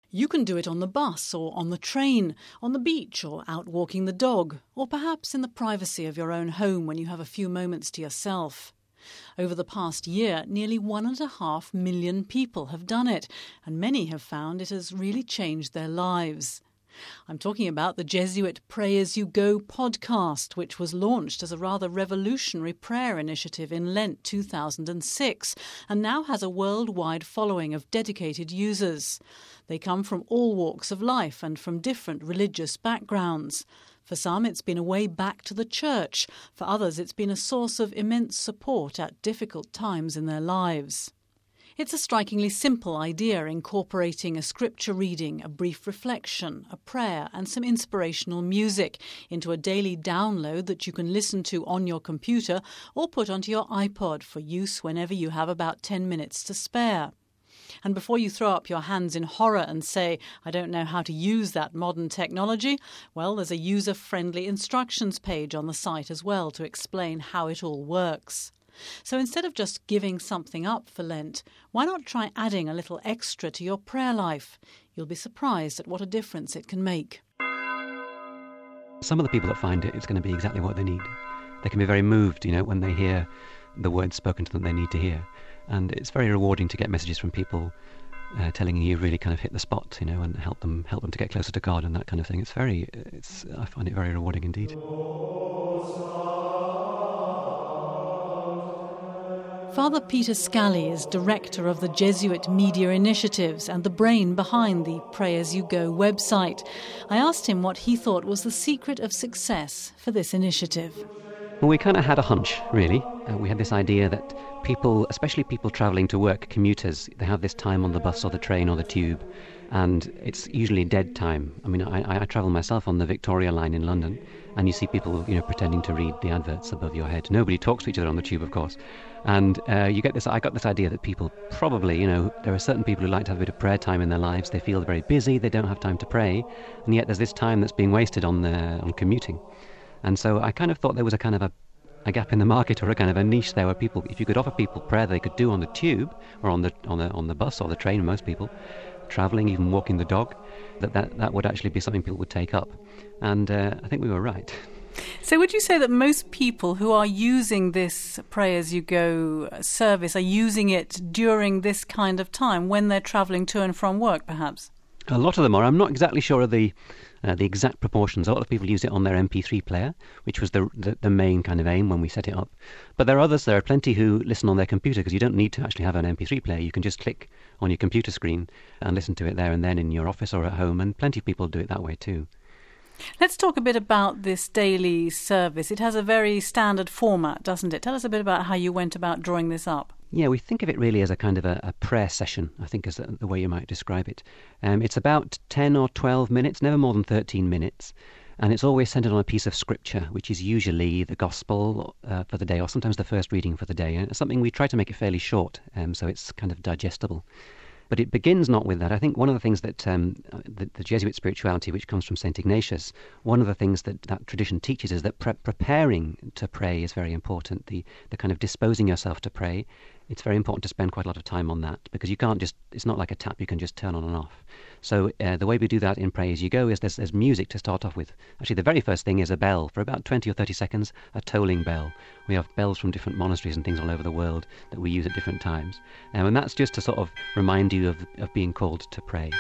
You can do it on the bus or on the train, on the beach or out walking the dog, or perhaps in the privacy of your own home when you have a few moments to yourself. Over the past year, nearly 1.5 million people have done it, and many have found it has really changed their lives. I'm talking about the Jesuit Pray As You Go podcast, which was launched as a rather revolutionary prayer initiative in Lent 2006 and now has a worldwide following of dedicated users. They come from all walks of life and from different religious backgrounds. For some, it's been a way back to the church. For others, it's been a source of immense support at difficult times in their lives. It's a strikingly simple idea, incorporating a scripture reading, a brief reflection, a prayer and some inspirational music into a daily download that you can listen to on your computer or put onto your iPod for use whenever you have about 10 minutes to spare. And before you throw up your hands in horror and say, I don't know how to use that modern technology, well, there's a user-friendly instructions page on the site as well to explain how it all works. So instead of just giving something up for Lent, why not try adding a little extra to your prayer life? You'll be surprised at what a difference it can make. Some of the people that find it, it's going to be exactly what they need. They can be very moved, when they hear the words spoken to them they need to hear. And it's very rewarding to get messages from people telling you really kind of hit the spot, and help them to get closer to God and that kind of thing. I find it very rewarding indeed. Father Peter Scally is director of the Jesuit Media Initiatives and the brain behind the Pray As You Go website. I asked him what he thought was the secret of success for this initiative. Well, we kind of had a hunch, really. We had this idea that people, especially people travelling to work, commuters, they have this time on the bus or the train or the tube, and it's usually dead time. I mean, I travel myself on the Victoria line in London, and you see people, pretending to read the adverts above your head. Nobody talks to each other on the tube, of course. And I got this idea that people probably, there are certain people who like to have a bit of prayer time in their lives. They feel very busy, they don't have time to pray, and yet there's this time that's being wasted on commuting. And so I kind of thought there was a kind of a gap in the market, or a kind of a niche there where people, if you could offer people prayer they could do on the tube or on the bus or the train, most people travelling, even walking the dog, that would actually be something people would take up. And I think we were right. So would you say that most people who are using this Pray As You Go service are using it during this kind of time when they're travelling to and from work, perhaps? A lot of them are. I'm not exactly sure of the exact proportions. A lot of people use it on their MP3 player, which was the main kind of aim when we set it up. But there are plenty who listen on their computer, because you don't need to actually have an MP3 player. You can just click on your computer screen and listen to it there and then in your office or at home, and plenty of people do it that way too. Let's talk a bit about this daily service. It has a very standard format, doesn't it? Tell us a bit about how you went about drawing this up. Yeah, we think of it really as a kind of a prayer session, I think is the way you might describe it. It's about 10 or 12 minutes, never more than 13 minutes. And it's always centered on a piece of scripture, which is usually the gospel for the day, or sometimes the first reading for the day. And it's something we try to make it fairly short, so it's kind of digestible. But it begins not with that. I think one of the things that the Jesuit spirituality, which comes from St. Ignatius, one of the things that tradition teaches is that preparing to pray is very important. The kind of disposing yourself to pray, it's very important to spend quite a lot of time on that, because you can't just, it's not like a tap you can just turn on and off. So the way we do that in Pray As You Go is there's music to start off with. Actually, the very first thing is a bell. For about 20 or 30 seconds, a tolling bell. We have bells from different monasteries and things all over the world that we use at different times. And that's just to sort of remind you of being called to pray.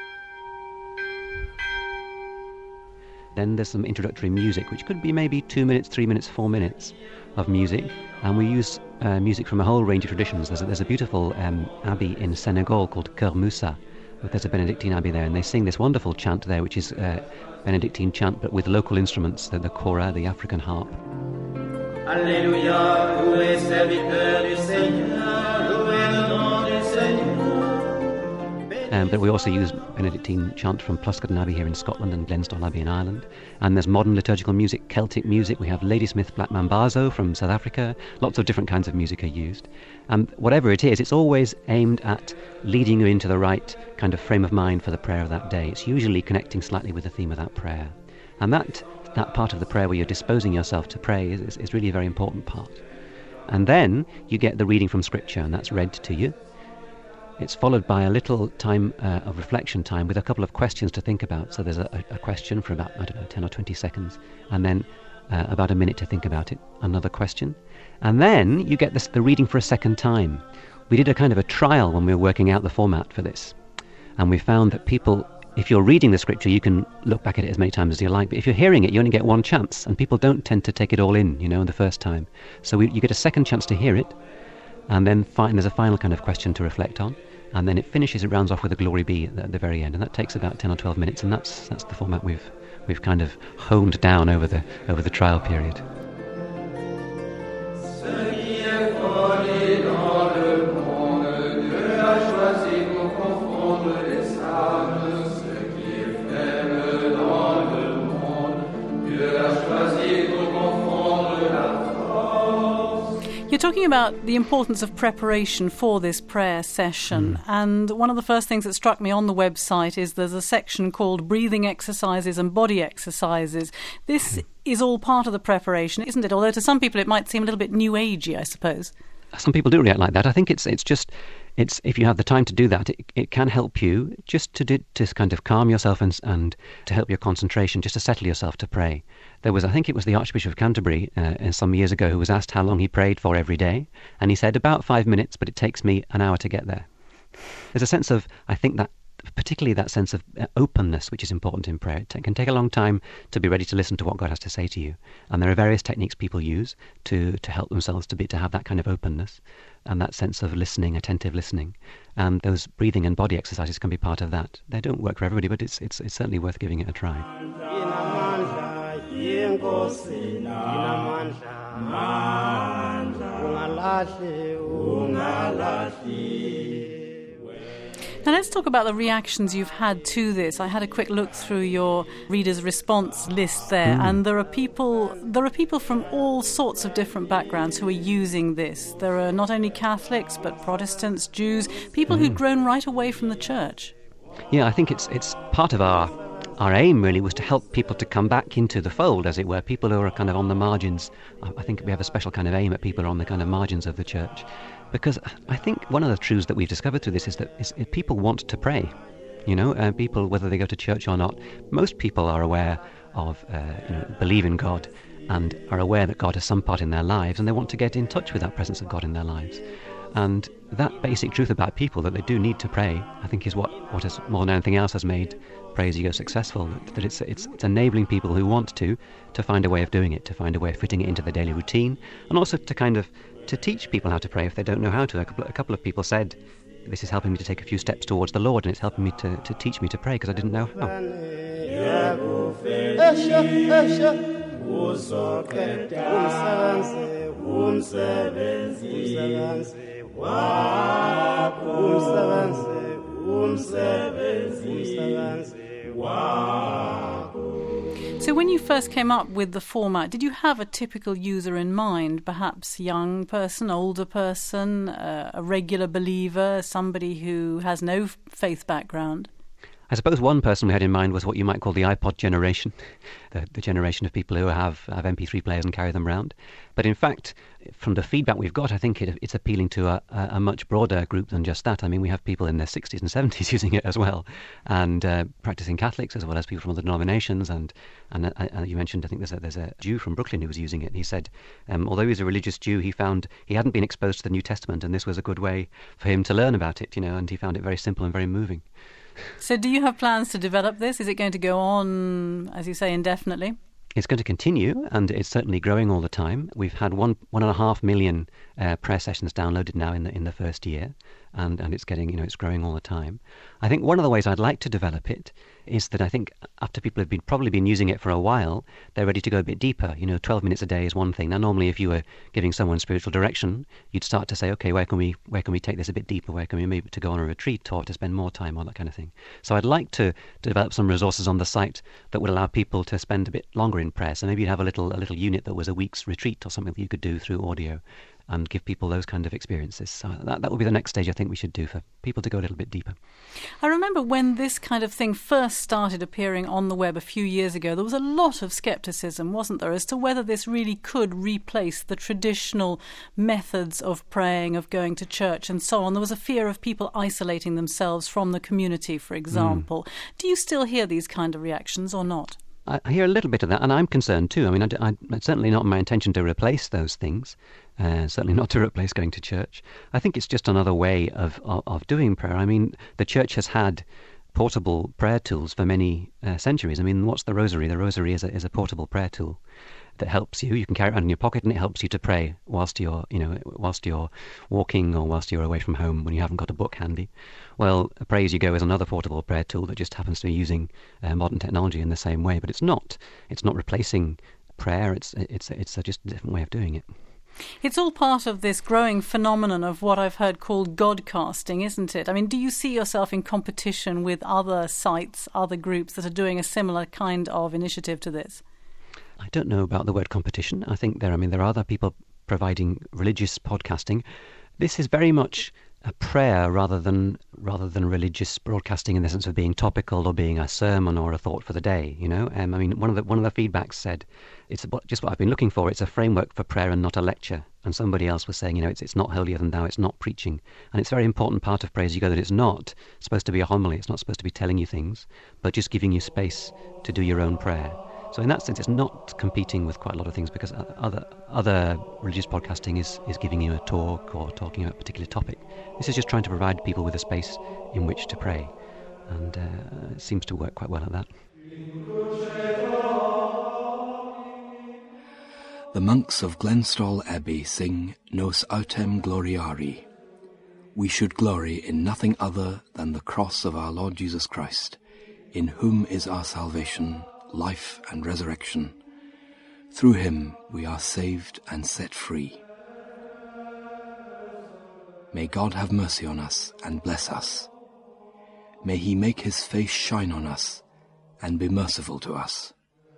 Then there's some introductory music, which could be maybe 2 minutes, 3 minutes, 4 minutes of music. And we use music from a whole range of traditions. There's a beautiful abbey in Senegal called Keur Moussa. There's a Benedictine abbey there, and they sing this wonderful chant there, which is Benedictine chant, but with local instruments, the kora, the African harp. Alléluia, loué serviteur du Seigneur, loué le nom du Seigneur. But we also use Benedictine chant from Pluscarden Abbey here in Scotland and Glenstal Abbey in Ireland. And there's modern liturgical music, Celtic music. We have Ladysmith Black Mambazo from South Africa. Lots of different kinds of music are used. And whatever it is, it's always aimed at leading you into the right kind of frame of mind for the prayer of that day. It's usually connecting slightly with the theme of that prayer. And that part of the prayer where you're disposing yourself to pray is really a very important part. And then you get the reading from Scripture, and that's read to you. it's followed by a little time of reflection time with a couple of questions to think about. So there's a question for about, 10 or 20 seconds, and then about a minute to think about it, another question. And then you get the reading for a second time. We did a kind of a trial when we were working out the format for this. And we found that people, if you're reading the scripture, you can look back at it as many times as you like. But if you're hearing it, you only get one chance. And people don't tend to take it all in, the first time. So you get a second chance to hear it. And then there's a final kind of question to reflect on. And then it rounds off with a glory be at the very end. And that takes about 10 or 12 minutes. And that's the format we've kind of honed down over the trial period. You're talking about the importance of preparation for this prayer session, and one of the first things that struck me on the website is there's a section called breathing exercises and body exercises. This is all part of the preparation, isn't it? Although to some people it might seem a little bit new agey, I suppose. Some people do react like that. I think it's if you have the time to do that, it can help you just to kind of calm yourself and to help your concentration, just to settle yourself to pray. I think it was the Archbishop of Canterbury some years ago who was asked how long he prayed for every day, and he said about 5 minutes, but it takes me an hour to get there. There's a sense of, I think that particularly that sense of openness, which is important in prayer. It can take a long time to be ready to listen to what God has to say to you. And there are various techniques people use to help themselves to have that kind of openness and that sense of listening, attentive listening. And those breathing and body exercises can be part of that. They don't work for everybody, but it's certainly worth giving it a try. Now let's talk about the reactions you've had to this. I had a quick look through your readers' response list there, and there are people from all sorts of different backgrounds who are using this. There are not only Catholics, but Protestants, Jews, people who'd grown right away from the church. Yeah, I think it's part of our aim really was to help people to come back into the fold, as it were, people who are kind of on the margins. I think we have a special kind of aim at people who are on the kind of margins of the church. Because I think one of the truths that we've discovered through this is that people want to pray. People, whether they go to church or not, most people are aware of, believe in God and are aware that God has some part in their lives, and they want to get in touch with that presence of God in their lives. And that basic truth about people, that they do need to pray, I think is what has, more than anything else, has made Pray As You Go successful. That it's enabling people who want to find a way of doing it, to find a way of fitting it into their daily routine, and also to teach people how to pray if they don't know how to. A couple of people said, this is helping me to take a few steps towards the Lord, and it's helping me to teach me to pray because I didn't know how. So when you first came up with the format, did you have a typical user in mind? Perhaps young person, older person, a regular believer, somebody who has no faith background? I suppose one person we had in mind was what you might call the iPod generation, the generation of people who have MP3 players and carry them around. But in fact, from the feedback we've got, I think it's appealing to a much broader group than just that. I mean, we have people in their 60s and 70s using it as well, and practicing Catholics as well as people from other denominations. And you mentioned, I think there's a Jew from Brooklyn who was using it. He said, although he was a religious Jew, he found he hadn't been exposed to the New Testament, and this was a good way for him to learn about it, and he found it very simple and very moving. So do you have plans to develop this? Is it going to go on, as you say, indefinitely? It's going to continue, and it's certainly growing all the time. We've had 1.5 million prayer sessions downloaded now in the first year, and it's getting, it's growing all the time. I think one of the ways I'd like to develop it is that I think after people have probably been using it for a while, they're ready to go a bit deeper. 12 minutes a day is one thing. Now, normally, if you were giving someone spiritual direction, you'd start to say, okay, where can we take this a bit deeper? Where can we maybe to go on a retreat or to spend more time on that kind of thing? So I'd like to develop some resources on the site that would allow people to spend a bit longer in prayer. So maybe you'd have a little unit that was a week's retreat or something that you could do through audio. and give people those kind of experiences. So that will be the next stage I think we should do, for people to go a little bit deeper. I remember when this kind of thing first started appearing on the web a few years ago, there was a lot of scepticism, wasn't there, as to whether this really could replace the traditional methods of praying, of going to church and so on. There was a fear of people isolating themselves from the community, for example. Do you still hear these kind of reactions or not? I hear a little bit of that, and I'm concerned too. I mean, it's certainly not my intention to replace those things, certainly not to replace going to church. I think it's just another way of doing prayer. I mean, the church has had portable prayer tools for many centuries. I mean, what's the rosary? The rosary is a portable prayer tool that helps you. You can carry it around in your pocket, and it helps you to pray whilst you're walking or whilst you're away from home when you haven't got a book handy. Well, Pray As You Go is another portable prayer tool that just happens to be using modern technology in the same way. But it's not replacing prayer. It's just a different way of doing it. It's all part of this growing phenomenon of what I've heard called Godcasting, isn't it? I mean, do you see yourself in competition with other sites, other groups that are doing a similar kind of initiative to this? I don't know about the word competition. I think there are other people providing religious podcasting. This is very much a prayer rather than religious broadcasting in the sense of being topical or being a sermon or a thought for the day. I mean, one of the feedbacks said it's just what I've been looking for. It's a framework for prayer and not a lecture. And somebody else was saying, it's not holier than thou. It's not preaching, and it's a very important part of Pray As You Go that it's not supposed to be a homily. It's not supposed to be telling you things, but just giving you space to do your own prayer. So in that sense, it's not competing with quite a lot of things, because other religious podcasting is giving you a talk or talking about a particular topic. This is just trying to provide people with a space in which to pray, and it seems to work quite well at that. The monks of Glenstal Abbey sing Nos Autem Gloriari. We should glory in nothing other than the cross of our Lord Jesus Christ, in whom is our salvation, life and resurrection. Through him we are saved and set free. May God have mercy on us and bless us. May he make his face shine on us and be merciful to us.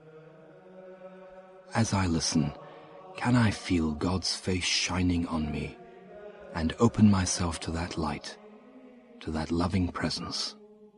As I listen, can I feel God's face shining on me and open myself to that light, to that loving presence?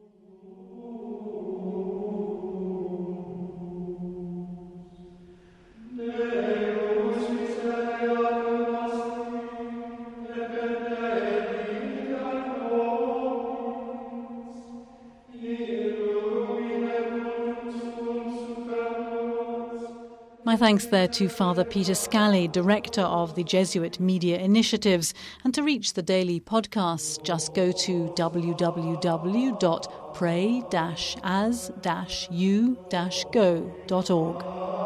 My thanks there to Father Peter Scally, Director of the Jesuit Media Initiatives. And to reach the daily podcast, just go to www.pray-as-u-go.org.